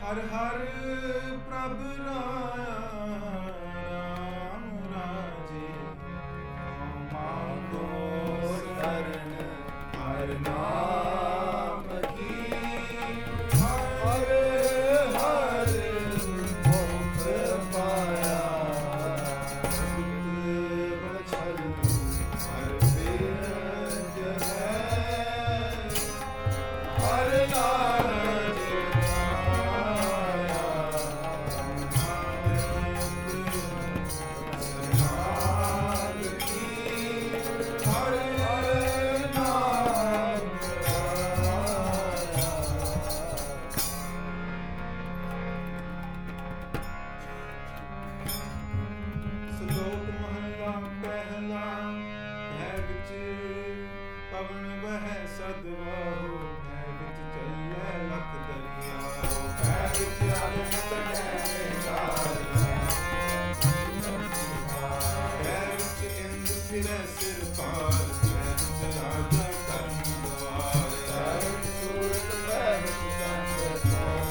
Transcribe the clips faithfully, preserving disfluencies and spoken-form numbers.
ਹਰ ਹਰ ਪ੍ਰਭ ਰਾਮ ਰਾਜੇ ਮਾਗੋ ਸਰਨ ਹਰ ਨਾਮ ਕੀ ਹਰ ਹਰ ਭੁਖ ਪਾਇਆ ਬਚਲ ਹਰ ਬਿਰਜ ਹੈ ਹਰ ਨਾਮ ਪਵਨ ਵਹਿ ਸਦਵਾਹੁ ਭੈ ਵਿੱਚ ਚੱਲੈ ਲਖ ਦਰਿਆਉ ਭੈ ਵਿੱਚ ਅਗਨਿ ਤੜੈ ਕਾਰ ਭੈ ਵਿੱਚ ਇੰਦ ਫਿਰੈ ਸਿਰ ਪਾਰ ਭੈ ਵਿੱਚ ਰਾਜਾ ਕਰਮ ਦਵਾਰ ਭੈ ਵਿੱਚ ਸੂਰਤ ਭੈ ਵਿੱਚ ਚੰਦ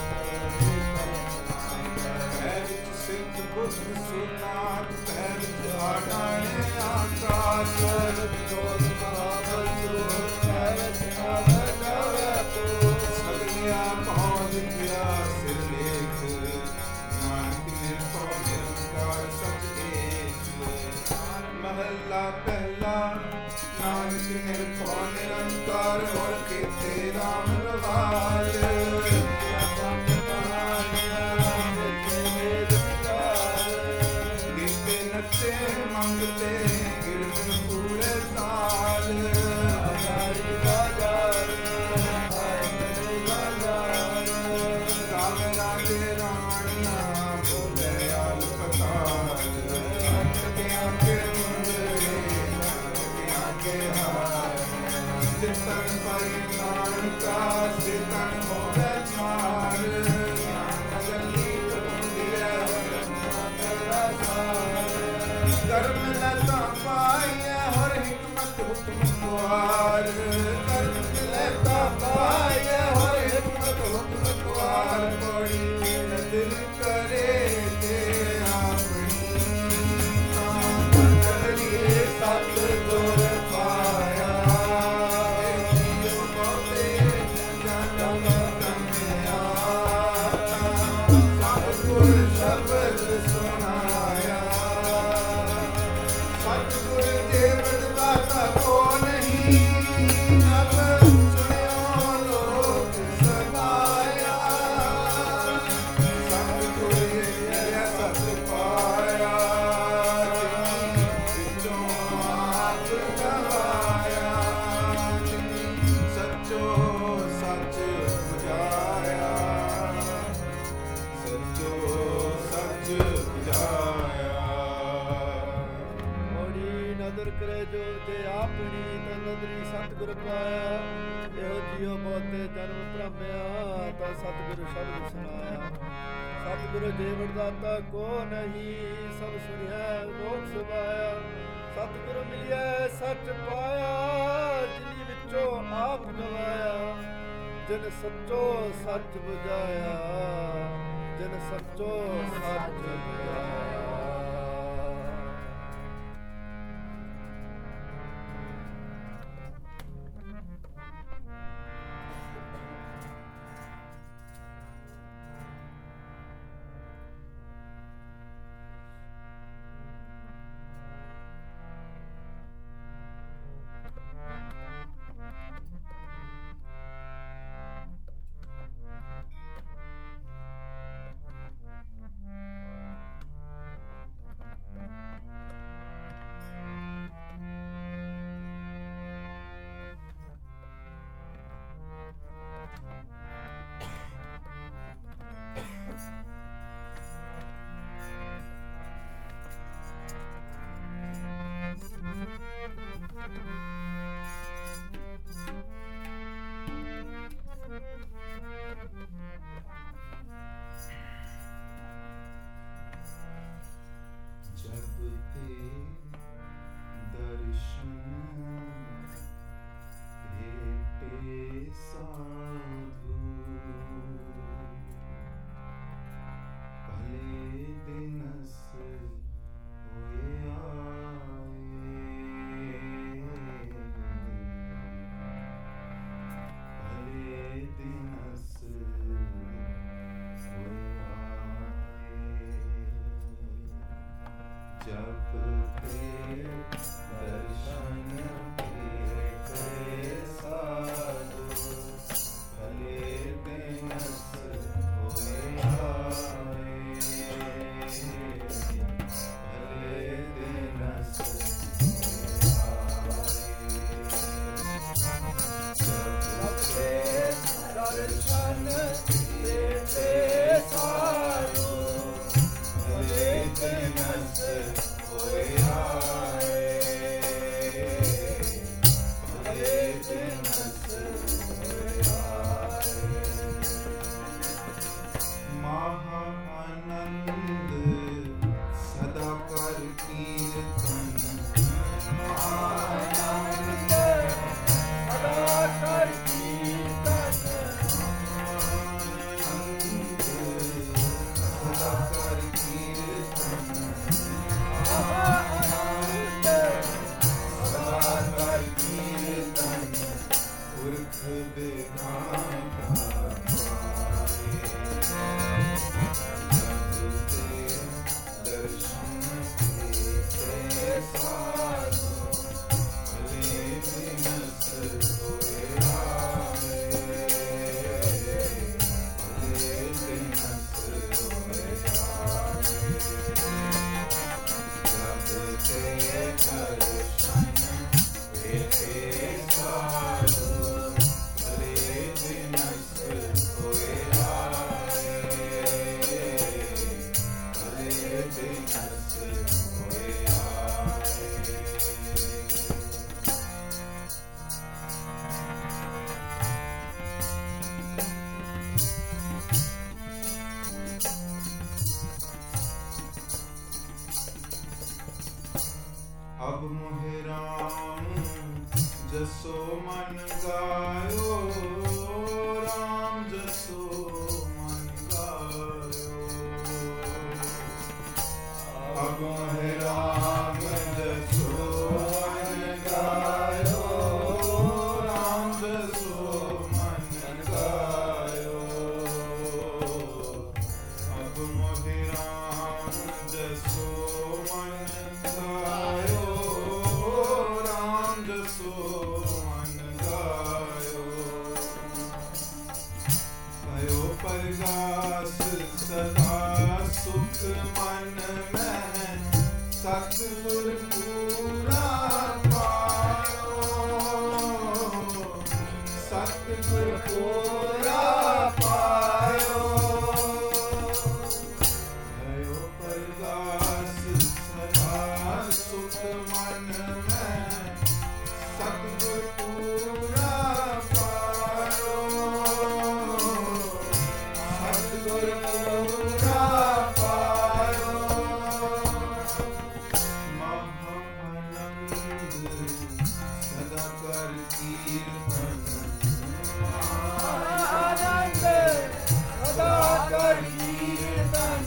ਭੈ ਵਿੱਚ ਸਿੱਧ ਬੁੱਧ ਸੁਨਾਤ ਭੈ ਵਿੱਚ ਆਡਾਣੇ ਆਕਾਸ਼ ਵਿੱਚ ਜੋਤ ਮਹਾਬਲ ਸਗਲਿਆ ਪਹੁੰਚ ਗਿਆ ਸਿਰ ਲੇਖ ਨਾਨਕ ਨਿਰਭਉ ਨਿਰੰਕਾਰ ਸਚ ਏਕ ਮਹੱਲਾ ਪਹਿਲਾ ਨਾਨਕ ਨਿਰਭਉ ਨਿਰੰਕਾਰ ਹੋਰ ਕੀਤੇ ਰਾਮ ਰਵਾਜ ਗੀਤੇ ਨੱਚੇ ਮੰਗਤੇ ਗਿਰਵਨ ਪੂਰੇ ਤਾਲ ਤਨ ਪਾਈ ਨਾਨਕਾ ਸਿਤਨ ਹੋਵੇ ਛਾਰ ਅਗਲੀ ਤੁੰਦੀਐ ਕਰਮ ਨ ਤਾਂ ਪਾਈਐ ਹਰ ਹਿਕਮਤ ਹੁਕਮ ਦੁਆਰ ਕਰਮ ਲੈ ਤਾਂ ਪਾਈਐ ਹਰ ਹਿਕਮਤ ਹੁਕਮ ਦੁਆਰ ਪੜੀ ਦਿਲ ਕਰੇ ਤੇ ਆਪਣੀ ਤਾਂ ਕਰੀਏ ਸਤ ਗੁਰ ਪਾਇਆ ਸ਼ਬਦ ਸੁਨਾਇਆ ਸਤਿਗੁਰ ਦੇਵ ਦਾਤਾ ਕੋ ਨਹੀਂ ਨਭ ਸੁਣਿਓ ਲੋਕ ਸਗਾਇਆ ਸਤਿਗੁਰ ਇਹ ਸਤ ਪਾਇਆ ਵਿੱਚੋਂ ਆਪ ਗਵਾਇਆ ਸੱਚੋ ਸੱਚ ਬੁਝਾਇਆ ਸੱਚੋ ਸੱਚ ਬੁਝਾਇਆ ਮੋੜੀ ਨਦਰ ਕਰੇ ਜੋ ਤੇ ਆਪਣੀ ਤਾਂ ਨਦਰੀ ਸਤਿਗੁਰ ਪਾਇਆ ਇਹੋ ਜਿਉ ਬਹੁਤੇ ਜਨਮ ਭ੍ਰਮਿਆ ਤਾਂ ਸਤਿਗੁਰ ਸ਼ਬਦ ਸੁਨਾਇਆ ਸਤਿਗੁਰ ਜੀਵਨ ਦਾਤਾ ਕੋ ਨਹੀਂ ਸਭ ਸੁਣਿਆ ਲੋਕ ਸੁਭਾਇਆ ਸਤਿਗੁਰ ਮਿਲਿਆ ਸੱਚ ਪਾਇਆ ਜਿਨੀ ਵਿੱਚੋਂ ਆਪ ਗਵਾਇਆ ਜਿਨ ਸੱਚੋ ਸੱਚ ਬੁਝਾਇਆ ਜਿਨ ਸੱਚੋ ਸੱਚ ਬੁਝਾਇਆ अब मोहे राम जसो मन गायो, राम जसो मन गायो। अब मोहे राम जसो मन गायो, राम जसो मन गायो। अब मोहे राम जसो मन गायो, राम जसो मन गायो। भयो प्रगास सदा सुख मन में, सतगुर पूरा पायो, सतगुर पूरा पायो। भयो प्रगास सदा सुख मन में, सतगुर पूरा पायो, सतगुर पूरा पायो। महाआनंद सदा कर कीर्तन, आनंद सदा कर कीर्तन,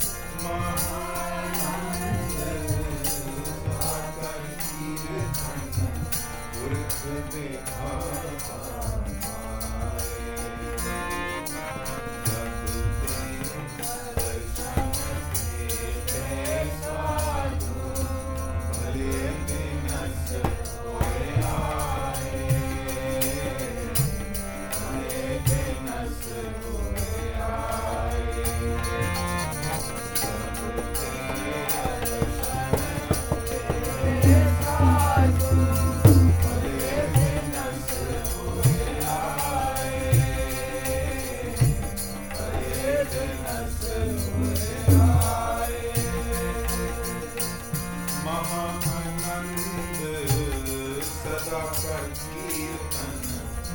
महाआनंद सदा कर कीर्तन। पुरख विधाता पाए, जब ते दर्शन भेटे साधु, भले बिनस होए आए, भले बिनस होए आए। जब ते दर्शन भेटे साधु, भले बिनस होए आए, भले बिनस होए आए। महाआनंद सदा कर कीर्तन,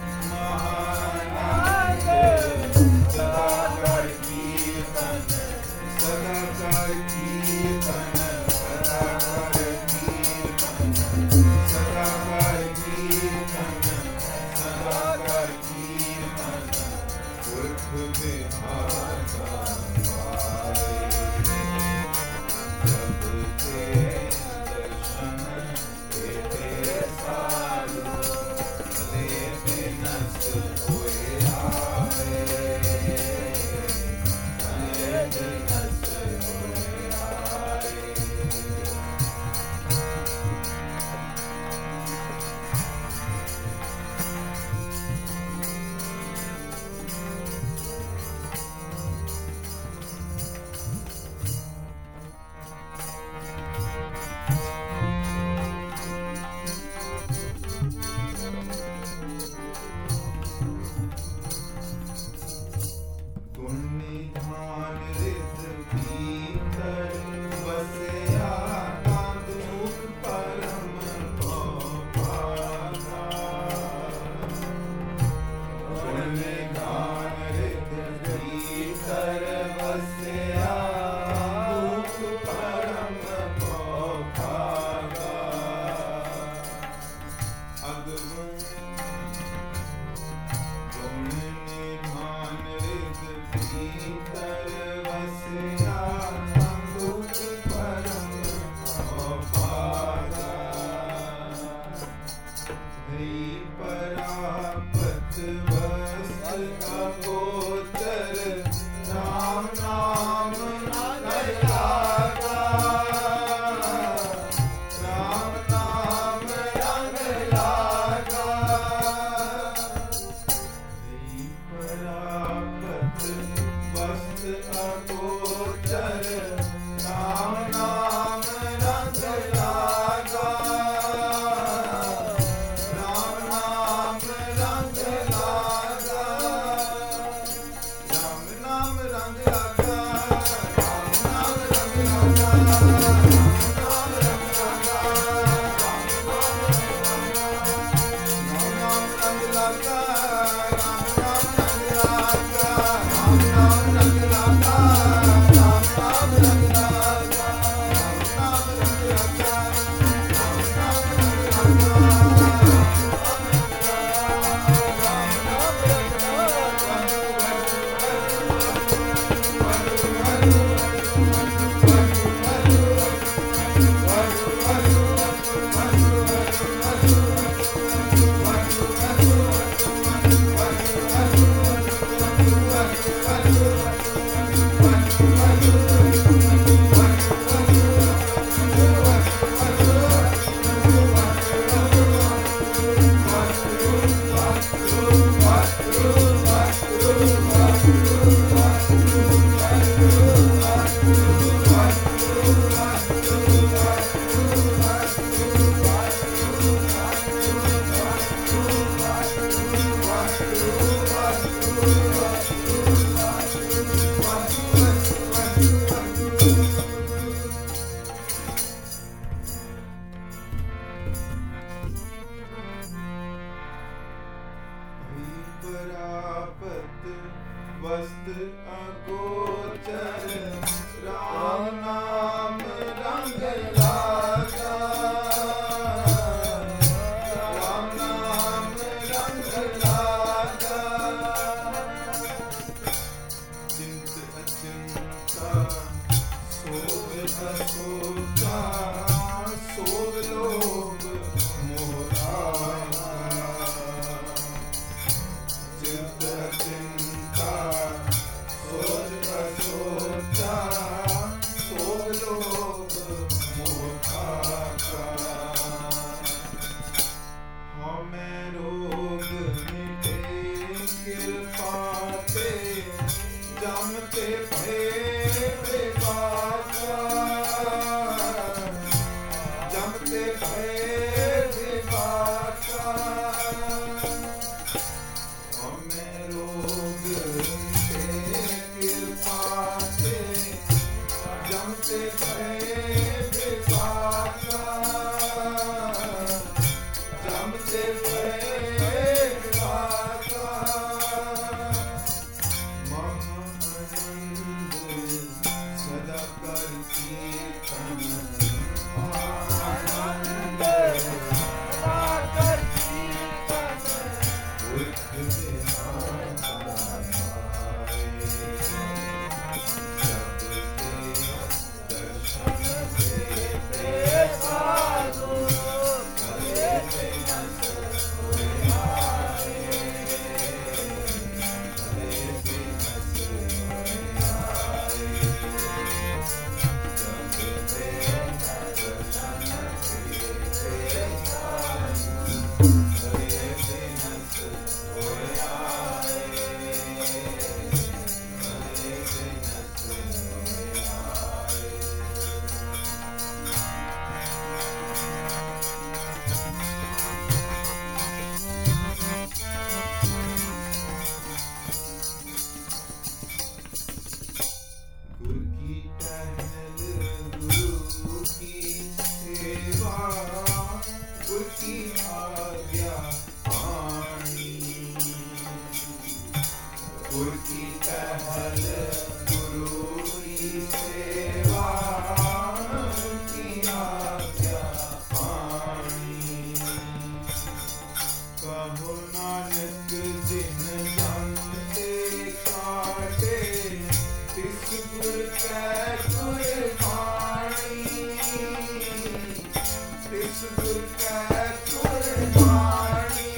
महाआनंद सदा कर कीर्तन, सदा कर कीर्तन, सदा कर कीर्तन, सदा कर कीर्तन, सदा कर कीर्तन। पुरख विधाता पाए, जब ते दर्शन भेटे साधु, भले बिनस होए आए, भले बिनस होए आए। गुण निधान रित भीतर बसया, दुख परम पावा। गुण निधान रित भीतर बसया, दुख परम पावा। अगम गुण निधान रित भीतर बसया, दुख परम पावा। भई परापत वस्त अगोचर, राम नाम रंग लागा, राम नाम रंग लागा। भई परापत वस्त अगोचर, राम नाम रंग लागा, राम नाम रंग लागा। राम नाम रंग लागा, राम नाम रंग लागा, राम नाम रंग लागा, राम नाम रंग लागा, राम नाम रंग लागा, राम नाम रंग लागा, राम नाम रंग लागा। अगोचर राम नाम रंग लागा राम नाम रंग लागा चिंत अचिंता सोग असोगा सोग लोग मोरा चिंत चिंता सोग असोगा सोग लोग मोरा हमें रोग मिटे कृपा ते जमते भय विवाचा जमते भय विवाचा हमें रोग मिटे कृपा ते जमते भय विवाचा जमते भय विवाचा महानंद सदा कर कीर्तन आनंद सदा कर कीर्तन बुद्ध विहारा पाए जब ते दर्शन देते साधु करे बिनस होए आए करे बिनस होए आए जब ते दर्शन देते साधु करे बिनस होए आए करे बिनस होए आए गुरु की टहल गुरु की सेवा गुरु की आज्ञा पानी गुरु की टहल गुरु की सेवा गुरु की आज्ञा पानी कहो नानक जिन जानते काटे तिस गुर कै गुर बाणी तिस गुर कै गुर बाणी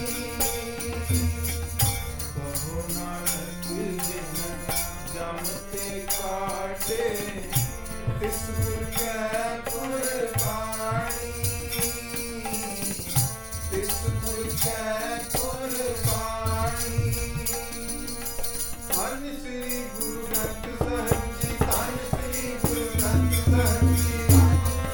कहो नानक जिन जमते काटे तिस गुर कै गुर बाणी तिस गुर कै गुर बाणी धन श्री गुरु ग्रंथ साहिब जी धन श्री गुरु ग्रंथ साहिब जी धन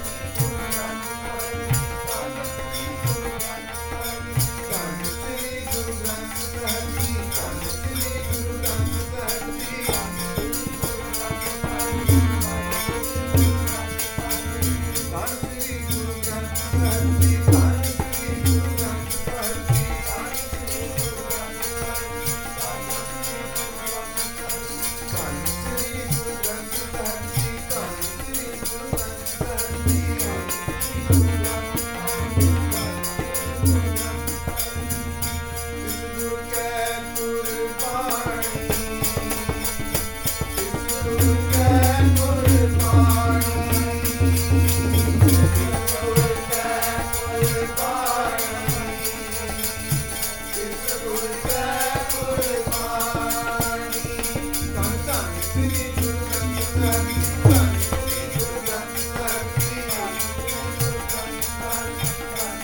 श्री गुरु ग्रंथ साहिब जी धन श्री गुरु ग्रंथ साहिब जी धन श्री गुरु ग्रंथ साहिब जी धन श्री गुरु ग्रंथ साहिब जी धन श्री गुरु ग्रंथ साहिब जी धन श्री गुरु ग्रंथ साहिब जी धन श्री गुरु ग्रंथ साहिब जी धन श्री गुरु ग्रंथ साहिब जी तिस गुरु कै कुर्बानी तिस गुरु कै कुर्बानी तिस गुरु कै कुर्बानी तिस गुरु कै कुर्बानी धन धन श्री गुरु ग्रंथ साहिब जी धन श्री गुरु ग्रंथ साहिब जी धन श्री गुरु ग्रंथ साहिब जी धन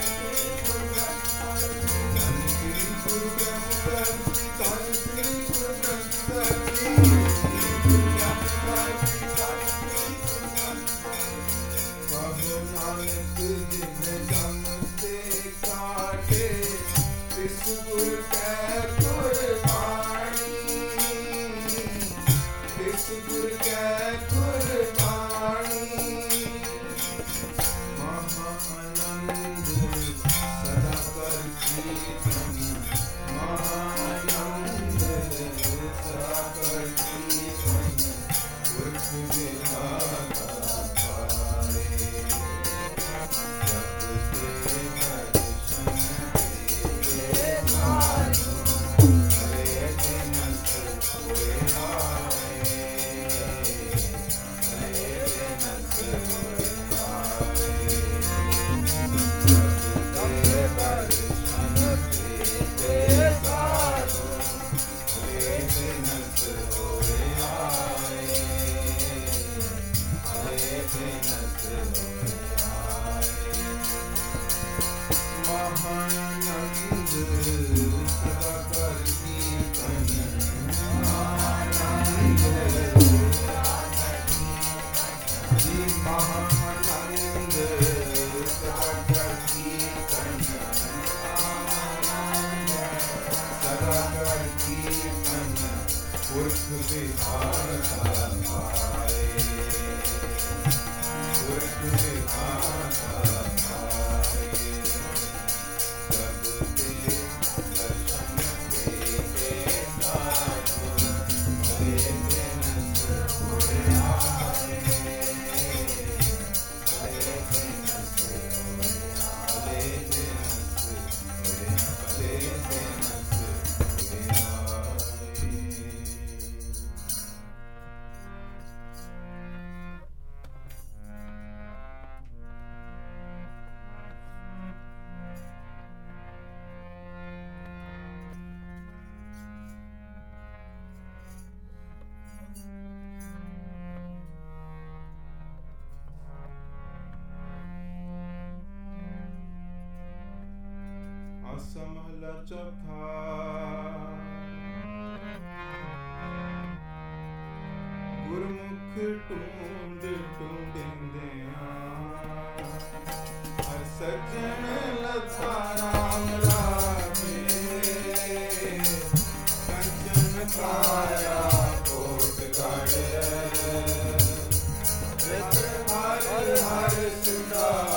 श्री गुरु ग्रंथ साहिब जी धन श्री गुरु ग्रंथ साहिब जी धन श्री गुरु ग्रंथ साहिब जी धन श्री गुरु ग्रंथ साहिब कहो नानक जिन जमते काटे तिस गुर कै कुर्बानी तिस गुर कै कुर्बानी महानंद सदा कर कीर्तन महानंद सदा कर कीर्तन ਆਸਾ ਮਹਲਾ ਚੌਥਾ। ਗੁਰਮੁਖ ਟੂੰਡ ਟੂੰਡਿੰਦਿਆਂ ਹਰ ਸੱਜਣ ਲੱਥਾ ਰਾਮ ਰਾਮੇ ਕੰਚਨ ਕਾਇਆ ਕੋਟ ਕੜ ਵਿਤ ਹਰ ਹਰ ਸੁੰਦਰ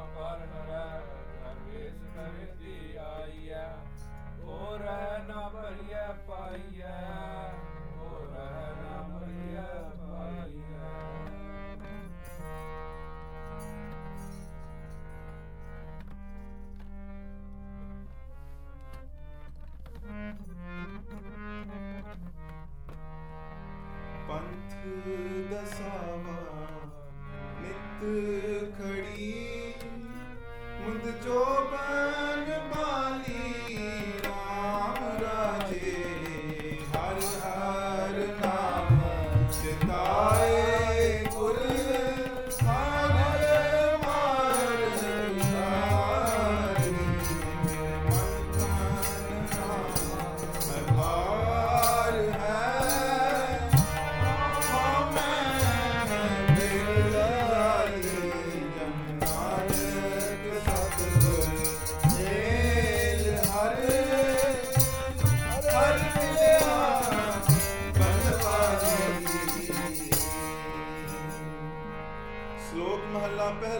ਨਾ ਭਰੀ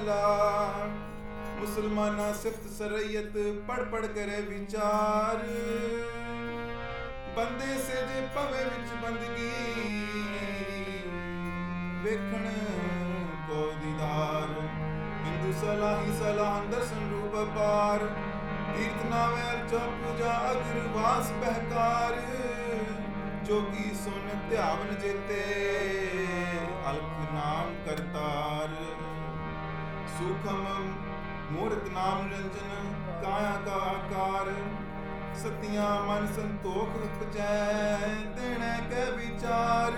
ਭਲਾ। ਮੁਸਲਮਾਨਾ ਸਿਫਤ ਸਰਈਅਤ ਪੜ ਪੜ ਕਰੇ ਵਿਚਾਰ। ਬੰਦੇ ਸੇ ਜੇ ਭਵੇ ਵਿੱਚ ਬੰਦਗੀ ਵੇਖਣ ਕੋ ਦੀਦਾਰ। ਹਿੰਦੂ ਸਲਾਹੀ ਸਲਾਹ ਦਰਸ਼ਨ ਰੂਪ ਪਾਰ। ਤੀਰਥ ਨਾਵੇ ਅਰਜਾ ਪੂਜਾ ਅਗਰਵਾਸ ਬਹਿਕਾਰ। ਜੋਗੀ ਸੁਨ ਧਿਆਵਨ ਜੇਤੇ ਅਲਖ ਨਾਮ ਕਰਤਾਰ। ਸੂਖਮ ਮੂਰਤ ਨਾਮ ਨਿਰੰਜਨ ਕਾਇਆ ਕਾ ਆਕਾਰ। ਸਤਿਆਂ ਮਨ ਸੰਤੋਖ ਉਪਜੈ ਦੇਣੇ ਕੈ ਵਿਚਾਰ।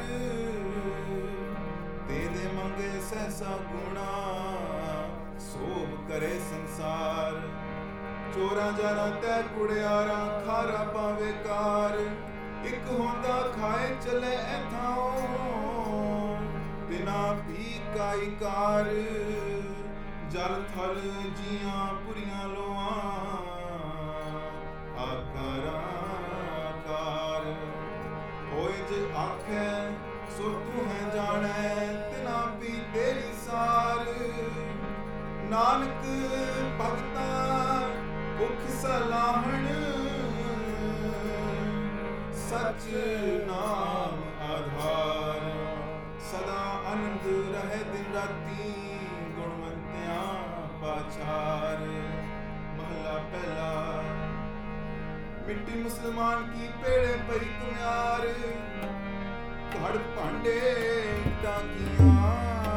ਦੇ ਦੇ ਮੰਗੇ ਸਹਸਾ ਗੁਣਾ ਸੋਭ ਕਰੇ ਸੰਸਾਰ। ਚੋਰਾਂ ਜਾਰਾਂ ਤੈ ਕੁੜਿਆਰਾਂ ਖਾਰਾ ਪਾਵੇ ਕਾਰ। ਇੱਕ ਹੁੰਦਾ ਖਾਏ ਚਲੇ ਐਥਾਂ ਬਿਨਾ ਪੀ ਕਾਈ ਕਾਰ। ਜਲ ਥਲ ਜੀਆਂ ਪੁਰੀਆਂ ਲੋਆਂ ਆਕਾਰਾਂ ਕਾਰ। ਹੋਏ ਜੇ ਆਖੈ ਸੋ ਤੂੰ ਹੈ ਜਾਣੈ ਤਿਨਾ ਪੀ ਤੇਰੀ ਸਾਰ। ਨਾਨਕ ਭਗਤਾਂ ਭੁਖ ਸਲਾਹਣ ਸਚ ਨਾਮ ਆਧਾਰ। ਸਦਾ ਆਨੰਦ ਰਹੇ ਦਿਨ ਰਾਤੀ ਗੁਣਵੰਤਿਆਂ ਪਾਛਾਰ। ਮਹਲਾ ਪਹਿਲਾ। ਮਿੱਟੀ ਮੁਸਲਮਾਨ ਕੀ ਪੇੜੇ ਪਈ ਕੁਮਿਆਰ। ਘੜ ਭਾਂਡੇ ਟਾਂਗੀਆਂ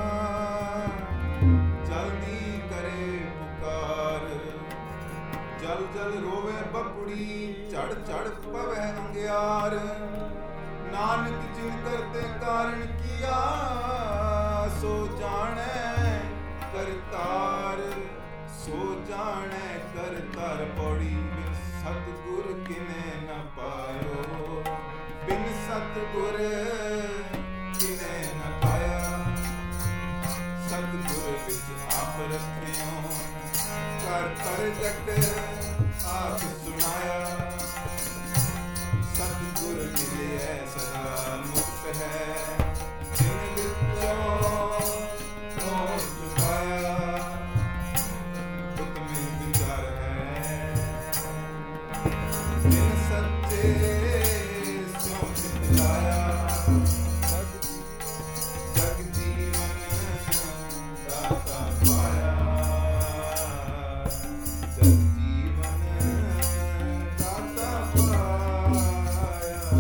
ਜਲਦੀ ਕਰੇ ਪੁਕਾਰ। ਜਲ ਜਲ ਰੋਵੇ ਬਪੜੀ ਝੜ ਝੜ ਪਵੈ ਅੰਗਿਆਰ। ਨਾਨਕ ਜਿਨ ਕਰਤੇ ਕਾਰਨ ਕੀਆ ਸੋ ਜਾਣੈ ਕਰਤਾਰ। ਸੋ ਜਾਣੈ ਕਰਤਾਰ ਪੌੜੀ। ਬਿਨ ਸਤਿਗੁਰ ਕਿਨੇ ਨ ਪਾਇਓ। ਬਿਨ ਸਤਿਗੁਰ ਕਿਨੇ ਨ ਪਾਇਆ। ਸਤਿਗੁਰ ਵਿੱਚ ਆਪ ਰੱਖਿਓ ਕਰ ਪ੍ਰਗਟ ਆਪ ਸੁਣਾਇਆ। ਸਤਿਗੁਰ ਮਿਲਿਐ ਸਦਾ ਮੁਕਤ ਹੈ। ਜਿਨ ਵਿੱਚੋਂ ਮੋਹ ਚੁਕਾਇਆ। ਹੁਕਮੇ ਵਿਚਾਰ ਹੈ ਜਿਨ ਸੱਚੇ